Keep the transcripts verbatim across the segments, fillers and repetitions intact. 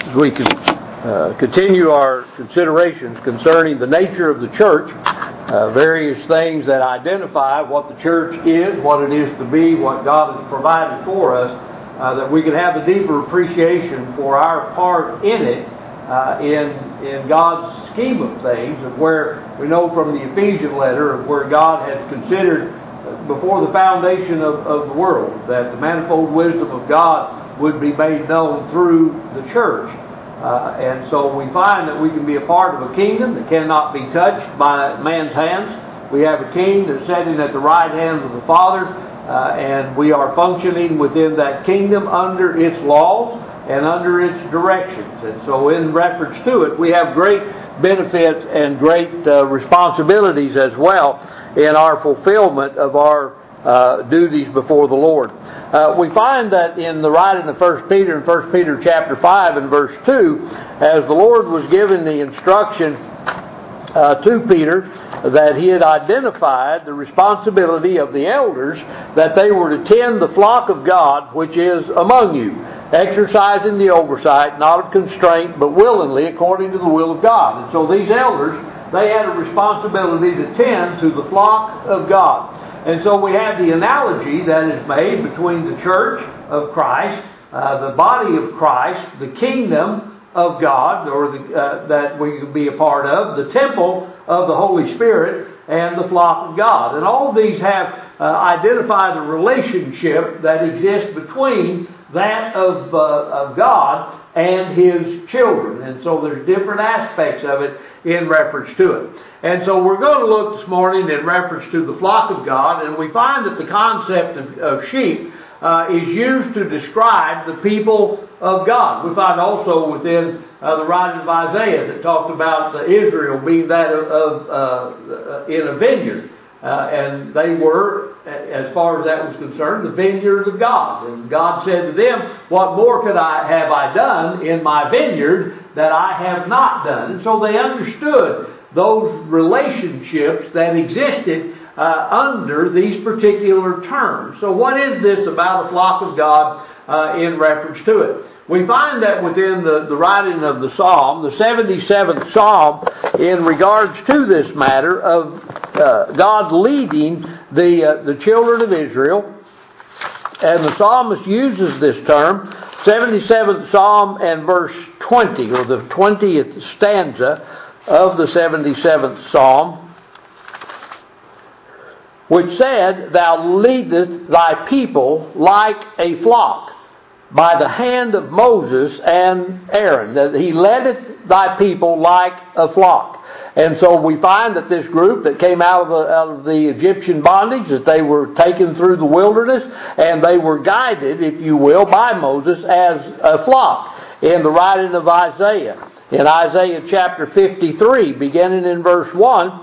As we can uh, continue our considerations concerning the nature of the church, uh, various things that identify what the church is, what it is to be, what God has provided for us, uh, that we can have a deeper appreciation for our part in it, uh, in in God's scheme of things, of where we know from the Ephesian letter of where God has considered before the foundation of, of the world that the manifold wisdom of God would be made known through the church. Uh, and so we find that we can be a part of a kingdom that cannot be touched by man's hands. We have a king that's sitting at the right hand of the Father, uh, and we are functioning within that kingdom under its laws and under its directions. And so in reference to it, we have great benefits and great uh, responsibilities as well in our fulfillment of our uh, duties before the Lord. Uh, we find that in the writing of First Peter, in First Peter chapter five and verse two, as the Lord was giving the instruction uh, to Peter that he had identified the responsibility of the elders, that they were to tend the flock of God which is among you, exercising the oversight, not of constraint, but willingly, according to the will of God. And so these elders, they had a responsibility to tend to the flock of God. And so we have the analogy that is made between the church of Christ, uh, the body of Christ, the kingdom of God, or the, uh, that we can be a part of, the temple of the Holy Spirit, and the flock of God. And all of these have uh, identified the relationship that exists between that of, uh, of God and His children. And so there's different aspects of it in reference to it. And so we're going to look this morning in reference to the flock of God, and we find that the concept of, of sheep uh, is used to describe the people of God. We find also within uh, the writings of Isaiah that talked about uh, Israel being that of, of uh, in a vineyard. Uh, and they were, as far as that was concerned, the vineyard of God. And God said to them, what more could I have I done in my vineyard that I have not done? And so they understood those relationships that existed uh, under these particular terms. So what is this about a flock of God uh, in reference to it? We find that within the, the writing of the Psalm, the seventy-seventh Psalm, in regards to this matter of uh, God leading the uh, the children of Israel, and the psalmist uses this term, seventy-seventh Psalm and verse twenty, or the twentieth stanza of the seventy-seventh Psalm, which said, Thou leadest thy people like a flock, by the hand of Moses and Aaron, that he leadeth thy people like a flock. And so we find that this group that came out of the, out of the Egyptian bondage, that they were taken through the wilderness, and they were guided, if you will, by Moses as a flock. In the writing of Isaiah, in Isaiah chapter fifty-three, beginning in verse one,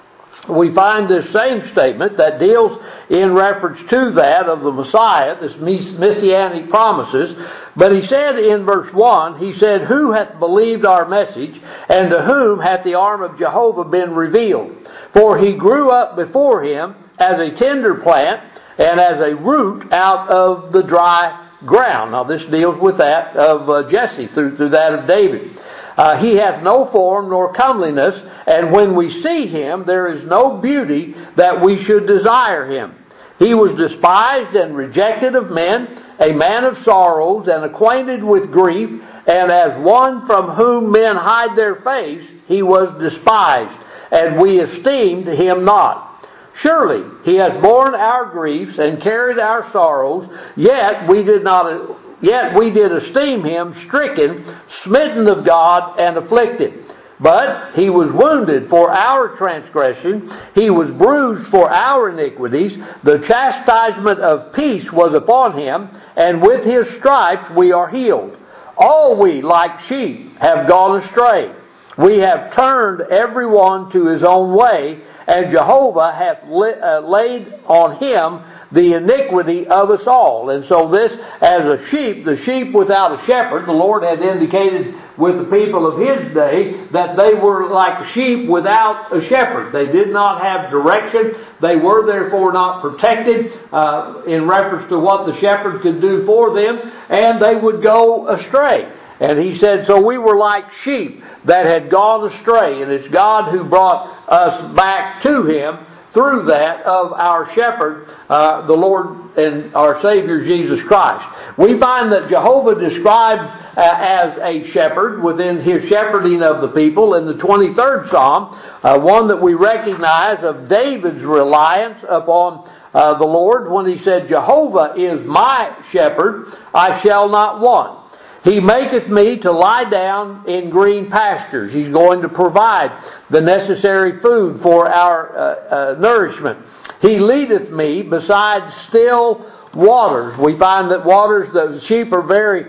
we find this same statement that deals in reference to that of the Messiah, this messianic promises. But he said in verse one, he said, Who hath believed our message, and to whom hath the arm of Jehovah been revealed? For he grew up before him as a tender plant, and as a root out of the dry ground. Now this deals with that of uh, Jesse, through, through that of David. Uh, he hath no form nor comeliness, and when we see him, there is no beauty that we should desire him. He was despised and rejected of men, a man of sorrows and acquainted with grief, and as one from whom men hide their face, he was despised, and we esteemed him not. Surely he has borne our griefs and carried our sorrows, yet we did not... Yet we did esteem him stricken, smitten of God, and afflicted. But he was wounded for our transgression, he was bruised for our iniquities. The chastisement of peace was upon him, and with his stripes we are healed. All we, like sheep, have gone astray. We have turned every one to his own way, and Jehovah hath laid on him the iniquity of us all. And so this, as a sheep, the sheep without a shepherd, the Lord had indicated with the people of His day that they were like sheep without a shepherd. They did not have direction. They were therefore not protected uh, in reference to what the shepherd could do for them, and they would go astray. And he said, so we were like sheep that had gone astray, and it's God who brought us back to Him through that of our shepherd, uh, the Lord and our Savior Jesus Christ. We find that Jehovah described uh, as a shepherd within His shepherding of the people in the twenty-third Psalm, uh, one that we recognize of David's reliance upon uh, the Lord when he said, Jehovah is my shepherd, I shall not want. He maketh me to lie down in green pastures. He's going to provide the necessary food for our uh, uh, nourishment. He leadeth me beside still waters. We find that waters, the sheep are very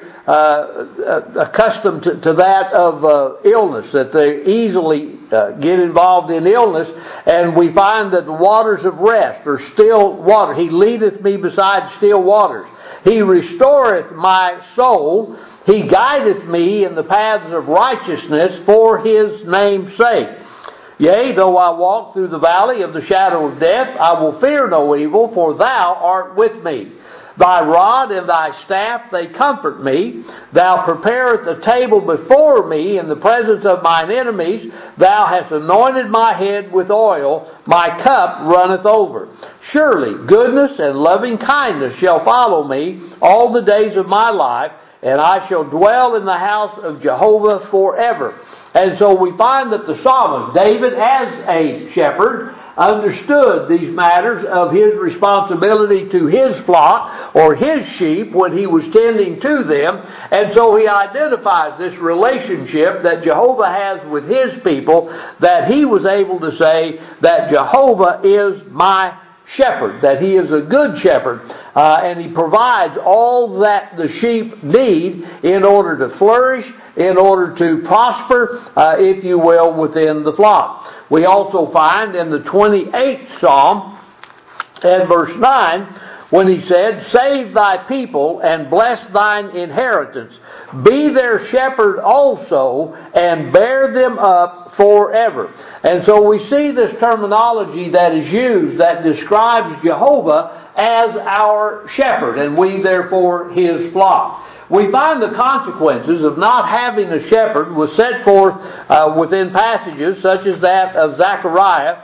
uh, accustomed to, to that of uh, illness, that they easily uh, get involved in illness, and we find that the waters of rest are still water. He leadeth me beside still waters. He restoreth my soul. He guideth me in the paths of righteousness for His name's sake. Yea, though I walk through the valley of the shadow of death, I will fear no evil, for Thou art with me. Thy rod and Thy staff, they comfort me. Thou preparest a table before me in the presence of mine enemies. Thou hast anointed my head with oil. My cup runneth over. Surely goodness and loving kindness shall follow me all the days of my life, and I shall dwell in the house of Jehovah forever. And so we find that the psalmist, David, as a shepherd, understood these matters of his responsibility to his flock or his sheep when he was tending to them. And so he identifies this relationship that Jehovah has with His people, that he was able to say that Jehovah is my shepherd, that He is a good shepherd, uh, and He provides all that the sheep need in order to flourish, in order to prosper, uh, if you will, within the flock. We also find in the twenty-eighth Psalm, and verse nine, when he said, Save thy people and bless thine inheritance. Be their shepherd also, and bear them up forever. And so we see this terminology that is used that describes Jehovah as our shepherd, and we therefore His flock. We find the consequences of not having a shepherd was set forth uh, within passages such as that of Zechariah.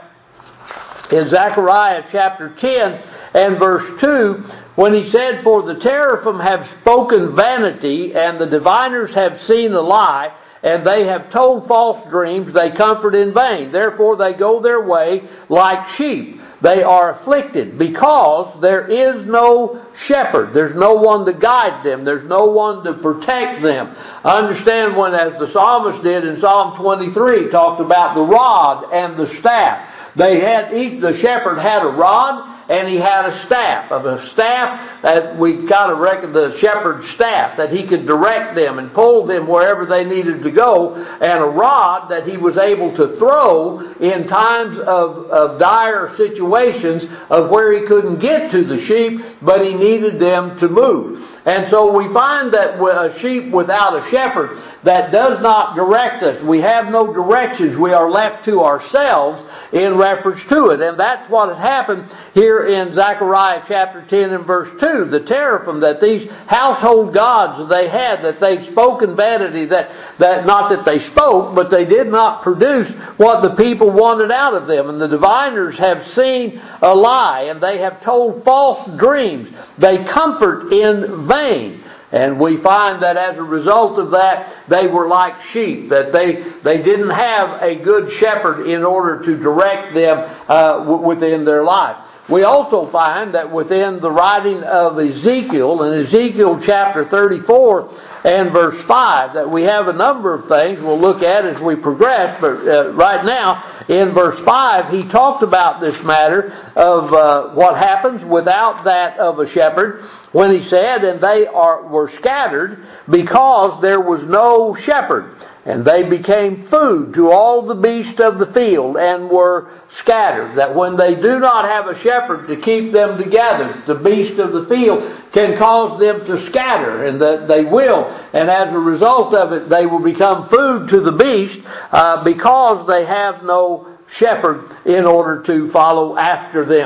In Zechariah chapter ten and verse two, when he said, For the teraphim have spoken vanity, and the diviners have seen a lie, and they have told false dreams, they comfort in vain. Therefore they go their way like sheep. They are afflicted because there is no shepherd. There's no one to guide them. There's no one to protect them. I understand when, as the psalmist did in Psalm twenty-three, talked about the rod and the staff. They had each, the shepherd had a rod and he had a staff. Of a staff that we kind of reckon the shepherd's staff, that he could direct them and pull them wherever they needed to go, and a rod that he was able to throw in times of, of dire situations of where he couldn't get to the sheep, but he needed them to move. And so we find that a sheep without a shepherd that does not direct us, we have no directions, we are left to ourselves in reference to it. And that's what had happened here in Zechariah chapter ten and verse two. The teraphim, that these household gods they had, that they'd spoken vanity, that, that not that they spoke, but they did not produce what the people wanted out of them. And the diviners have seen a lie, and they have told false dreams. They comfort in vain. And we find that as a result of that, they were like sheep, that they, they didn't have a good shepherd in order to direct them uh, w- within their life. We also find that within the writing of Ezekiel, in Ezekiel chapter thirty-four and verse five, that we have a number of things we'll look at as we progress, but uh, right now in verse five he talked about this matter of uh, what happens without that of a shepherd, when he said, and they are were scattered because there was no shepherd. And they became food to all the beasts of the field and were scattered. That when they do not have a shepherd to keep them together, the beasts of the field can cause them to scatter, and that they will. And as a result of it, they will become food to the beast uh, because they have no shepherd in order to follow after them.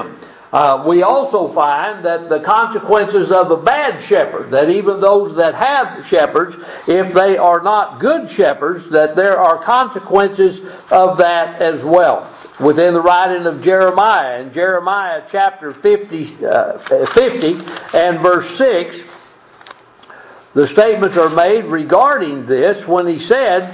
Uh, we also find that the consequences of a bad shepherd, that even those that have shepherds, if they are not good shepherds, that there are consequences of that as well. Within the writing of Jeremiah, in Jeremiah chapter fifty, uh, fifty and verse six, the statements are made regarding this when he said,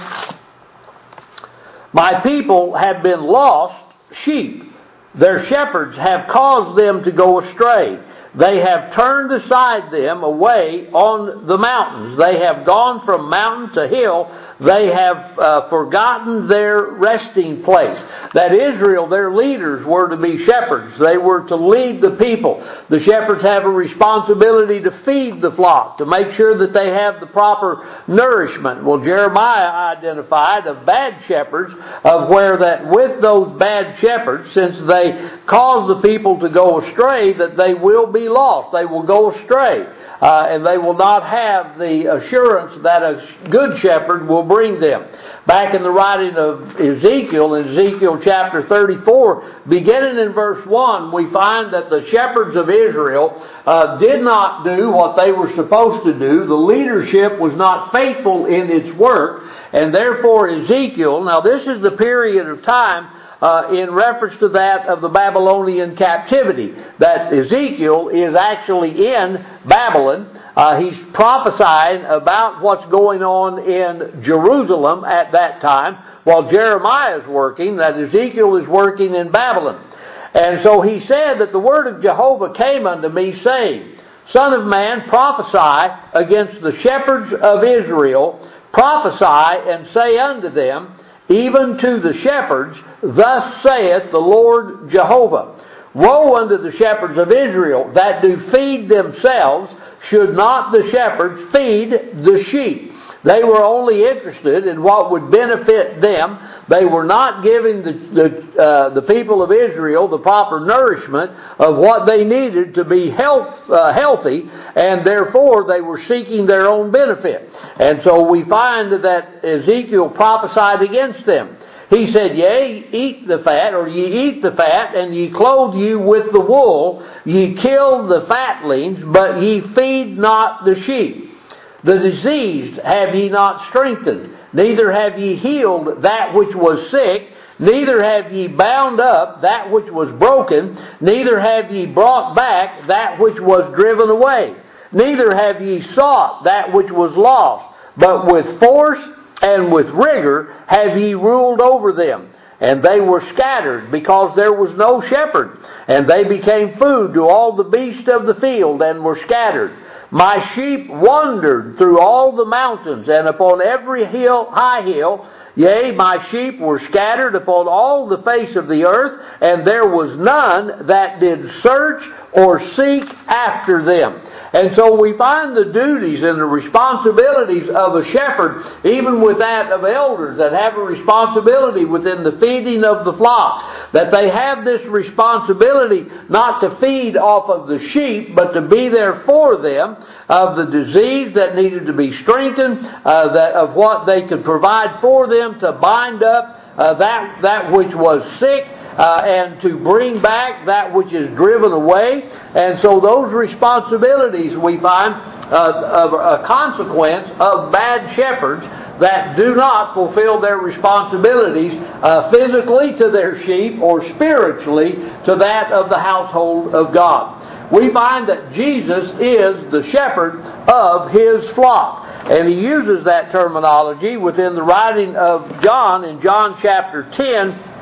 "My people have been lost sheep. Their shepherds have caused them to go astray. They have turned aside them away on the mountains. They have gone from mountain to hill. They have uh, forgotten their resting place." That Israel, their leaders, were to be shepherds. They were to lead the people. The shepherds have a responsibility to feed the flock, to make sure that they have the proper nourishment. Well, Jeremiah identified of bad shepherds, of where that with those bad shepherds, since they cause the people to go astray, that they will be lost. They will go astray. Uh, and they will not have the assurance that a good shepherd will bring them. Back in the writing of Ezekiel, in Ezekiel chapter thirty-four, beginning in verse one, we find that the shepherds of Israel uh, did not do what they were supposed to do. The leadership was not faithful in its work, and therefore Ezekiel, now this is the period of time Uh, in reference to that of the Babylonian captivity, that Ezekiel is actually in Babylon. Uh, he's prophesying about what's going on in Jerusalem at that time, while Jeremiah is working, that Ezekiel is working in Babylon. And so he said that the word of Jehovah came unto me, saying, "Son of man, prophesy against the shepherds of Israel, prophesy and say unto them, even to the shepherds, thus saith the Lord Jehovah, Woe unto the shepherds of Israel that do feed themselves, should not the shepherds feed the sheep?" They were only interested in what would benefit them. They were not giving the the, uh, the people of Israel the proper nourishment of what they needed to be health, uh, healthy, and therefore they were seeking their own benefit. And so we find that Ezekiel prophesied against them. He said, "Yea, eat the fat, or ye eat the fat, and ye clothe you with the wool. Ye kill the fatlings, but ye feed not the sheep. The diseased have ye not strengthened, neither have ye healed that which was sick, neither have ye bound up that which was broken, neither have ye brought back that which was driven away, neither have ye sought that which was lost, but with force and with rigor have ye ruled over them. And they were scattered, because there was no shepherd, and they became food to all the beasts of the field, and were scattered. My sheep wandered through all the mountains, and upon every hill, high hill. Yea, my sheep were scattered upon all the face of the earth, and there was none that did search or seek after them." And so we find the duties and the responsibilities of a shepherd, even with that of elders that have a responsibility within the feeding of the flock, that they have this responsibility not to feed off of the sheep, but to be there for them, of the disease that needed to be strengthened, uh, that of what they could provide for them, to bind up uh, that that which was sick, Uh, and to bring back that which is driven away. And so those responsibilities we find uh, of a consequence of bad shepherds that do not fulfill their responsibilities uh, physically to their sheep, or spiritually to that of the household of God. We find that Jesus is the shepherd of His flock. And He uses that terminology within the writing of John, in John chapter ten,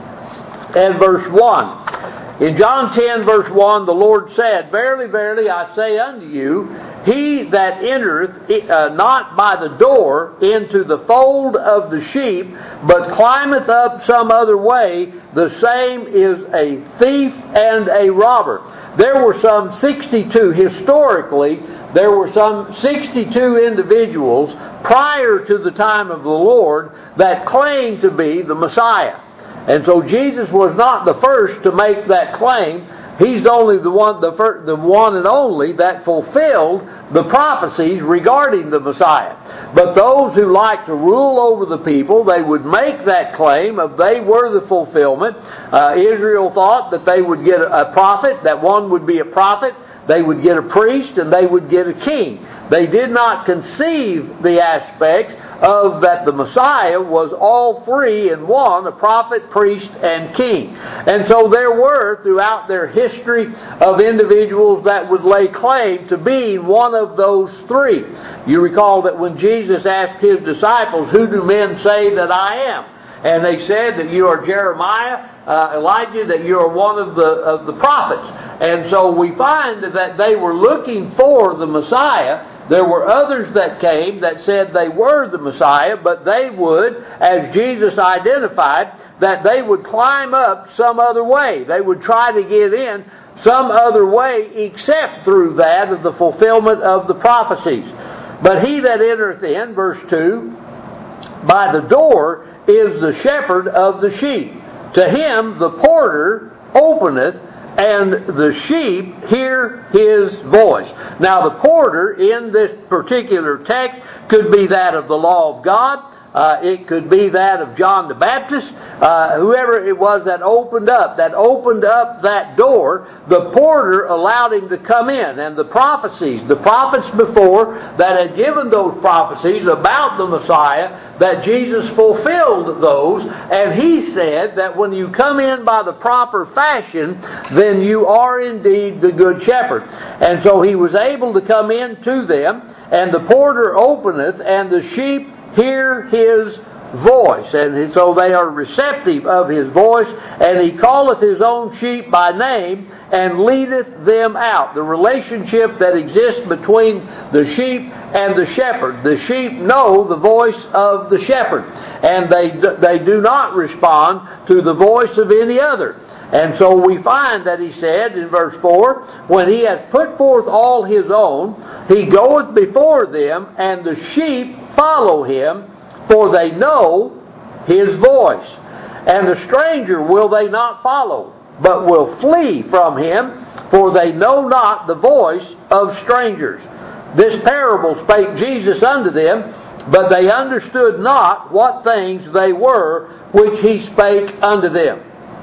and verse one. In John ten, verse one, the Lord said, "Verily, verily, I say unto you, he that entereth uh, not by the door into the fold of the sheep, but climbeth up some other way, the same is a thief and a robber." There were some sixty-two, historically, there were some sixty-two individuals prior to the time of the Lord that claimed to be the Messiah. And so Jesus was not the first to make that claim, He's only the one, the, first, the one and only that fulfilled the prophecies regarding the Messiah. But those who like to rule over the people, they would make that claim of they were the fulfillment. Uh, Israel thought that they would get a prophet, that one would be a prophet, they would get a priest, and they would get a king. They did not conceive the aspects of that the Messiah was all three in one, a prophet, priest, and king. And so there were, throughout their history, of individuals that would lay claim to being one of those three. You recall that when Jesus asked His disciples, "Who do men say that I am?" And they said that you are Jeremiah, uh, Elijah, that you are one of the of the prophets. And so we find that they were looking for the Messiah. There were others that came that said they were the Messiah, but they would, as Jesus identified, that they would climb up some other way. They would try to get in some other way except through that of the fulfillment of the prophecies. But he that entereth in, verse two, by the door is the shepherd of the sheep. To him the porter openeth, and the sheep hear his voice. Now the porter in this particular text could be that of the law of God. Uh, it could be that of John the Baptist, uh, whoever it was that opened up, that opened up that door. The porter allowed him to come in. And the prophecies, the prophets before that had given those prophecies about the Messiah, that Jesus fulfilled those. And he said that when you come in by the proper fashion, then you are indeed the good shepherd. And so he was able to come in to them, and the porter openeth, and the sheep hear his voice. And so they are receptive of his voice, and he calleth his own sheep by name, and leadeth them out. The relationship that exists between the sheep and the shepherd. The sheep know the voice of the shepherd, and they, they do not respond to the voice of any other. And so we find that he said in verse four, when he hath put forth all his own, he goeth before them, and the sheep follow him, for they know his voice. And the stranger will they not follow, but will flee from him, for they know not the voice of strangers. This parable spake Jesus unto them, but they understood not what things they were which he spake unto them.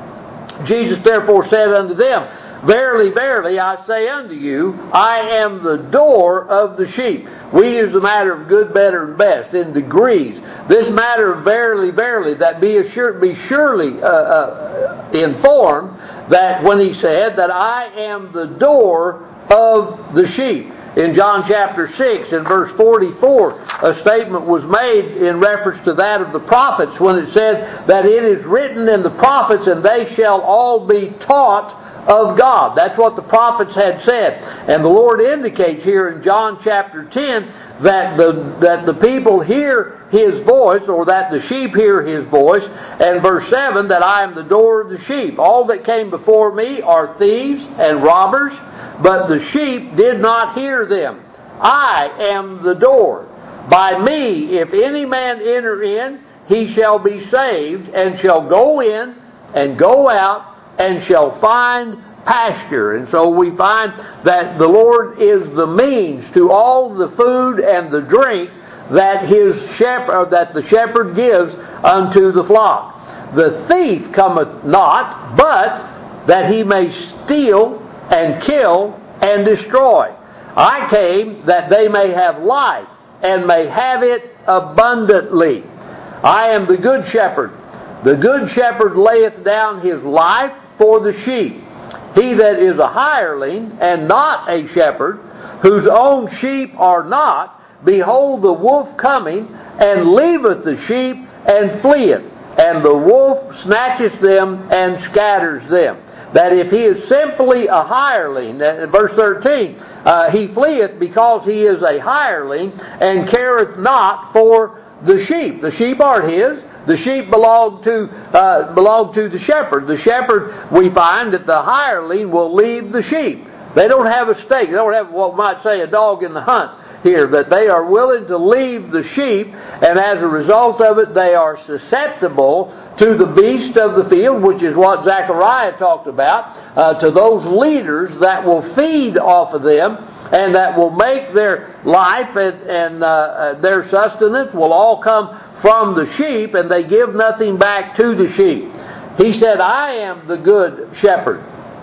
Jesus therefore said unto them, Verily, verily, I say unto you, I am the door of the sheep. We use the matter of good, better, and best in degrees. This matter of verily, verily, that be assured, be surely uh, uh, informed that when he said that I am the door of the sheep. In John chapter six, in verse forty-four, a statement was made in reference to that of the prophets when it said that it is written in the prophets, and they shall all be taught of God. That's what the prophets had said. And the Lord indicates here in John chapter ten that the, that the people hear his voice, or that the sheep hear his voice. And verse seven, that I am the door of the sheep. All that came before me are thieves and robbers, but the sheep did not hear them. I am the door. By me, if any man enter in, he shall be saved, and shall go in and go out, and shall find pasture. And so we find that the Lord is the means to all the food and the drink that his shepherd, that the shepherd gives unto the flock. The thief cometh not, but that he may steal and kill and destroy. I came that they may have life, and may have it abundantly. I am the good shepherd. The good shepherd layeth down his life for the sheep. He that is a hireling, and not a shepherd, whose own sheep are not, behold, the wolf coming, and leaveth the sheep, and fleeth. And the wolf snatcheth them, and scatters them. That if he is simply a hireling, verse thirteen, uh, he fleeth because he is a hireling, and careth not for the sheep. The sheep aren't his. The sheep belong to uh, belong to the shepherd. The shepherd, we find that the hireling will leave the sheep. They don't have a stake. They don't have what we might say a dog in the hunt. here, that they are willing to leave the sheep, and as a result of it, they are susceptible to the beast of the field, which is what Zechariah talked about, uh, to those leaders that will feed off of them, and that will make their life and, and uh, their sustenance will all come from the sheep, and they give nothing back to the sheep. He said, I am the good shepherd,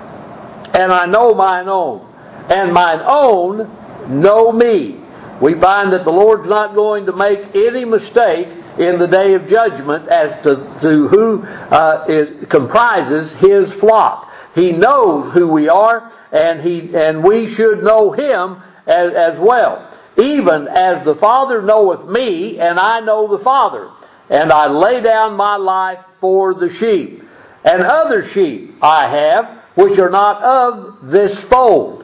and I know mine own, and mine own know me. We find that the Lord's not going to make any mistake in the day of judgment as to, to who uh, is, comprises His flock. He knows who we are, and he and we should know Him as, as well. Even as the Father knoweth me, and I know the Father, and I lay down my life for the sheep. And other sheep I have, which are not of this fold.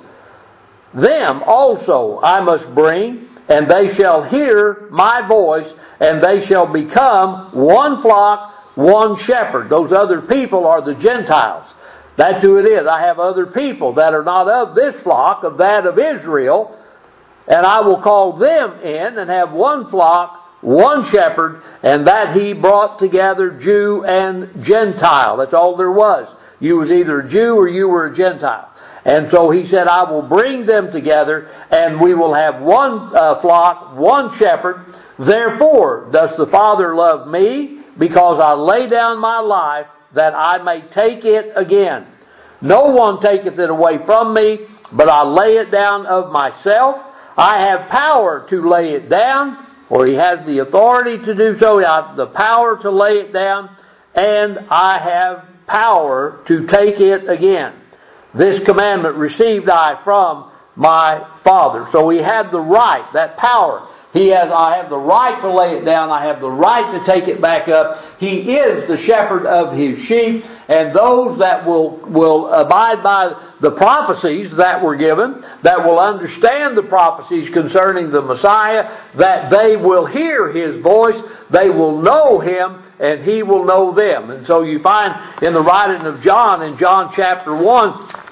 Them also I must bring, and they shall hear my voice, and they shall become one flock, one shepherd. Those other people are the Gentiles. That's who it is. I have other people that are not of this flock, of that of Israel, and I will call them in and have one flock, one shepherd, and that He brought together Jew and Gentile. That's all there was. You was either a Jew or you were a Gentile. And so He said, I will bring them together, and we will have one uh, flock, one shepherd. Therefore does the Father love me, because I lay down my life, that I may take it again. No one taketh it away from me, but I lay it down of myself. I have power to lay it down, or He has the authority to do so. I have the power to lay it down, and I have power to take it again. This commandment received I from my Father. So He had the right, that power. He has, I have the right to lay it down. I have the right to take it back up. He is the shepherd of His sheep. And those that will, will abide by the prophecies that were given, that will understand the prophecies concerning the Messiah, that they will hear His voice, they will know Him, and He will know them. And so you find in the writing of John, in John chapter one,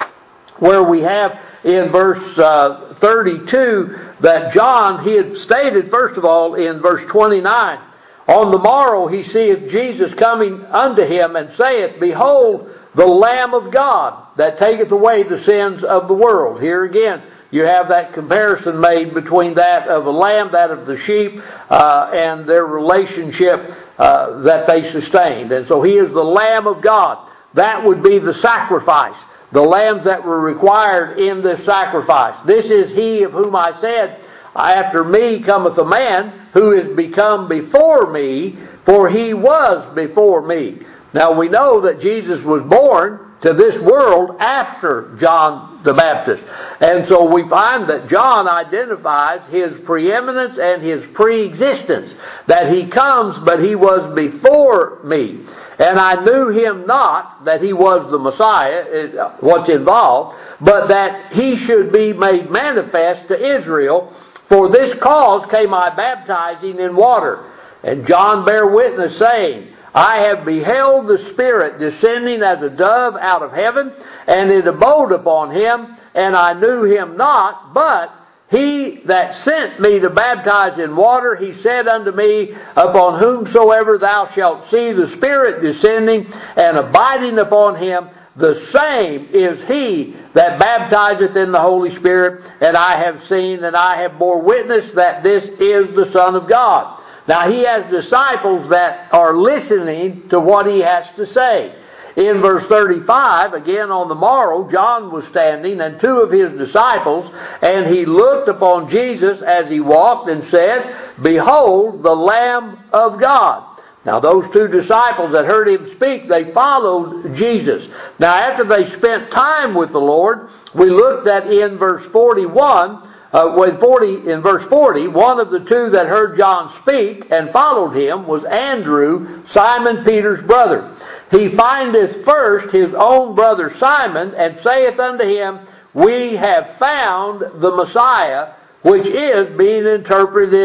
where we have in verse uh, thirty-two, that John, he had stated, first of all, in verse twenty-nine, on the morrow he seeth Jesus coming unto him, and saith, Behold, the Lamb of God, that taketh away the sins of the world. Here again, you have that comparison made between that of a lamb, that of the sheep, uh, and their relationship uh, that they sustained. And so He is the Lamb of God. That would be the sacrifice. The lambs that were required in this sacrifice. This is He of whom I said, After me cometh a man who is become before me, for He was before me. Now we know that Jesus was born to this world after John the Baptist. And so we find that John identifies His preeminence and His pre-existence. That He comes, but He was before me. And I knew Him not, that He was the Messiah, what's involved, but that He should be made manifest to Israel. For this cause came I baptizing in water. And John bare witness, saying, I have beheld the Spirit descending as a dove out of heaven, and it abode upon Him, and I knew Him not, but He that sent me to baptize in water, He said unto me, Upon whomsoever thou shalt see the Spirit descending and abiding upon Him, the same is He that baptizeth in the Holy Spirit, and I have seen and I have bore witness that this is the Son of God. Now He has disciples that are listening to what He has to say. In verse thirty-five, again on the morrow, John was standing, and two of his disciples, and he looked upon Jesus as He walked, and said, Behold, the Lamb of God. Now those two disciples that heard Him speak, they followed Jesus. Now after they spent time with the Lord, we looked at in verse forty-one, Uh, when forty, in verse forty, one of the two that heard John speak and followed Him was Andrew, Simon Peter's brother. He findeth first his own brother Simon, and saith unto him, We have found the Messiah, which is being interpreted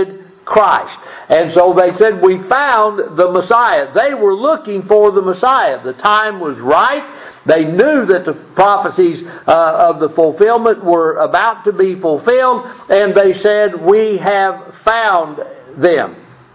Christ. And so they said, we found the Messiah. They were looking for the Messiah. The time was right. They knew that the prophecies uh, of the fulfillment were about to be fulfilled, and they said, we have found them,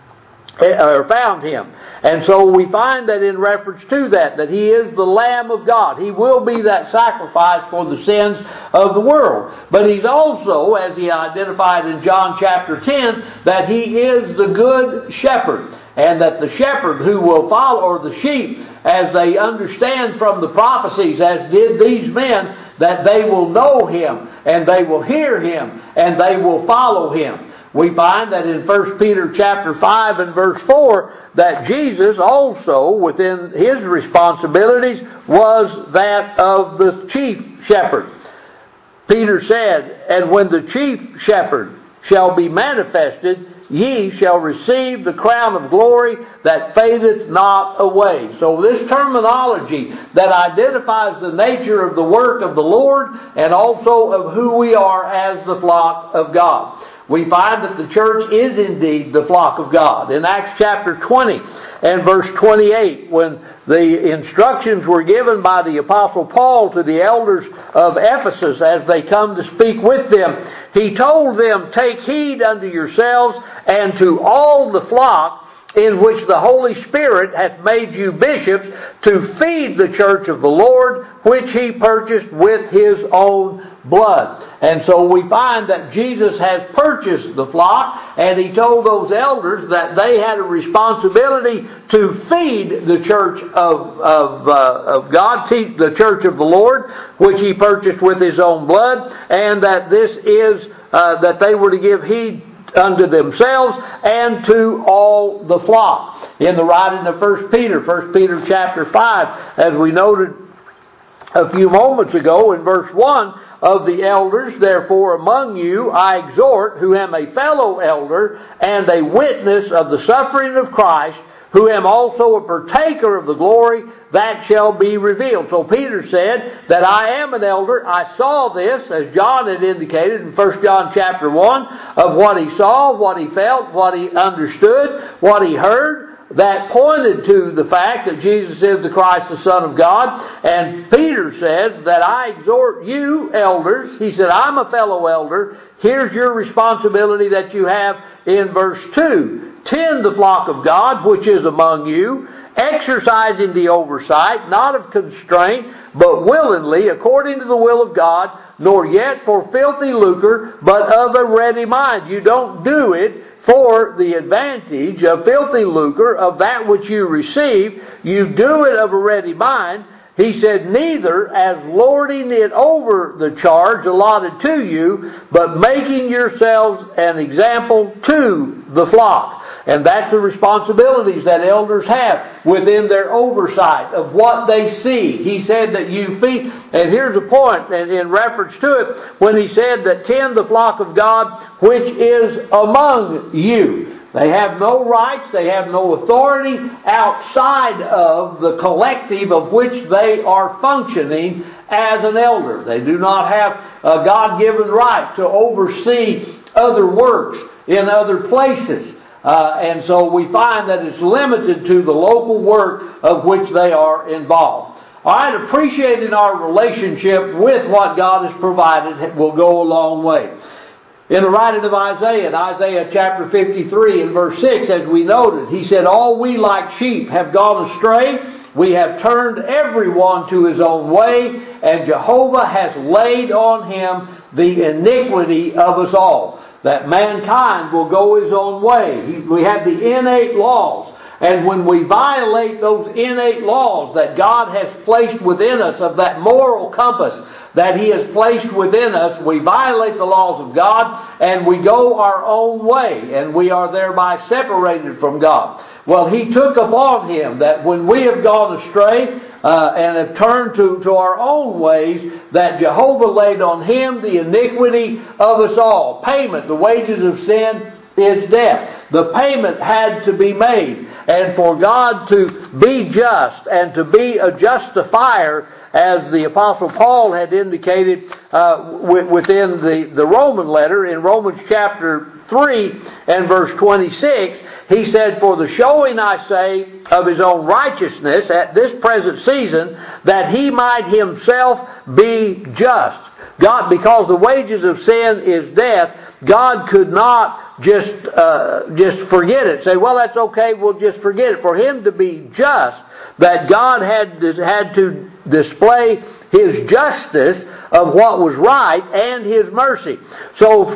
or found him. And so we find that in reference to that, that he is the Lamb of God. He will be that sacrifice for the sins of the world. But he's also, as he identified in John chapter ten, that he is the good shepherd. And that the shepherd who will follow, or the sheep, as they understand from the prophecies, as did these men, that they will know him, and they will hear him, and they will follow him. We find that in First Peter chapter five and verse four, that Jesus also, within his responsibilities, was that of the chief shepherd. Peter said, and when the chief shepherd shall be manifested, ye shall receive the crown of glory that fadeth not away. So this terminology that identifies the nature of the work of the Lord and also of who we are as the flock of God. We find that the church is indeed the flock of God. In Acts chapter twenty and verse twenty-eight, when the instructions were given by the Apostle Paul to the elders of Ephesus as they come to speak with them, he told them, take heed unto yourselves and to all the flock in which the Holy Spirit hath made you bishops, to feed the church of the Lord, which he purchased with his own blood. And so we find that Jesus has purchased the flock, and he told those elders that they had a responsibility to feed the church of, of, uh, of God, the church of the Lord, which he purchased with his own blood, and that this is, uh, that they were to give heed unto themselves and to all the flock. In the writing of First Peter, First Peter chapter five, as we noted a few moments ago in verse one, of the elders, therefore among you I exhort, who am a fellow elder and a witness of the suffering of Christ, who am also a partaker of the glory that shall be revealed. So Peter said that I am an elder. I saw this, as John had indicated in First John chapter one, of what he saw, what he felt, what he understood, what he heard, that pointed to the fact that Jesus is the Christ, the Son of God. And Peter says that I exhort you, elders. He said, I'm a fellow elder. Here's your responsibility that you have in verse two. Tend the flock of God, which is among you, exercising the oversight, not of constraint, but willingly, according to the will of God, nor yet for filthy lucre, but of a ready mind. You don't do it for the advantage of filthy lucre of that which you receive. You do it of a ready mind. He said, neither as lording it over the charge allotted to you, but making yourselves an example to the flock. And that's the responsibilities that elders have within their oversight of what they see. He said that you feed, and here's a point, and in reference to it, when he said that tend the flock of God, which is among you. They have no rights, they have no authority outside of the collective of which they are functioning as an elder. They do not have a God-given right to oversee other works in other places. Uh, and so we find that it's limited to the local work of which they are involved. All right, appreciating our relationship with what God has provided will go a long way. In the writing of Isaiah, in Isaiah chapter fifty-three and verse six, as we noted, he said, all we like sheep have gone astray. We have turned everyone to his own way, and Jehovah has laid on him the iniquity of us all. That mankind will go his own way. He, we have the innate laws. And when we violate those innate laws that God has placed within us, of that moral compass that he has placed within us, we violate the laws of God and we go our own way, and we are thereby separated from God. Well, he took upon him that when we have gone astray uh, and have turned to, to our own ways, that Jehovah laid on him the iniquity of us all. Payment, the wages of sin is death. The payment had to be made. And for God to be just and to be a justifier, as the Apostle Paul had indicated uh, within the, the Roman letter, in Romans chapter three and verse twenty-six, he said, "For the showing, I say, of his own righteousness at this present season, that he might himself be just." God, because the wages of sin is death, God could not just uh, just forget it. Say, well, that's okay, we'll just forget it. For him to be just, that God had to, had to display his justice of what was right and his mercy. So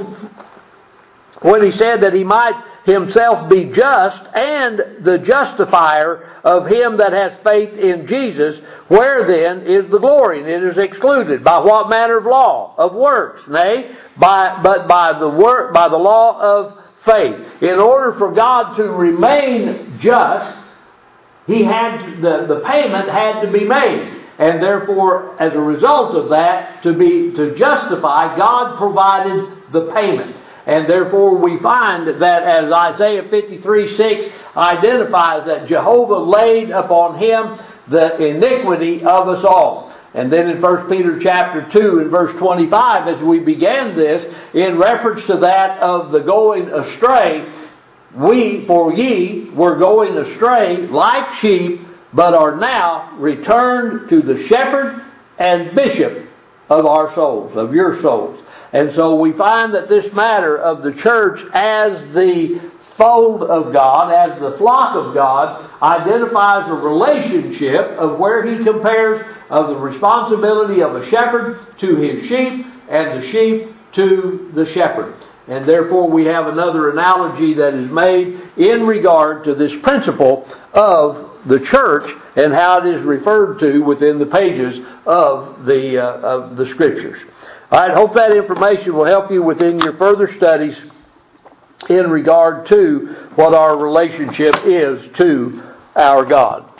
when he said that he might himself be just and the justifier of him that has faith in Jesus, where then is the glory? And it is excluded. By what manner of law? Of works. Nay, by, but by the work, by the law of faith. In order for God to remain just, he had to, the, the payment had to be made. And therefore, as a result of that, to be to justify, God provided the payment. And therefore we find that as Isaiah fifty-three six identifies, that Jehovah laid upon him the iniquity of us all. And then in First Peter chapter two and verse twenty-five, as we began this, in reference to that of the going astray, we, for ye, were going astray like sheep, but are now returned to the shepherd and bishop of our souls, of your souls. And so we find that this matter of the church as the fold of God, as the flock of God, identifies a relationship of where he compares of the responsibility of a shepherd to his sheep and the sheep to the shepherd. And therefore we have another analogy that is made in regard to this principle of the church and how it is referred to within the pages of the, uh, of the Scriptures. I hope that information will help you within your further studies in regard to what our relationship is to our God.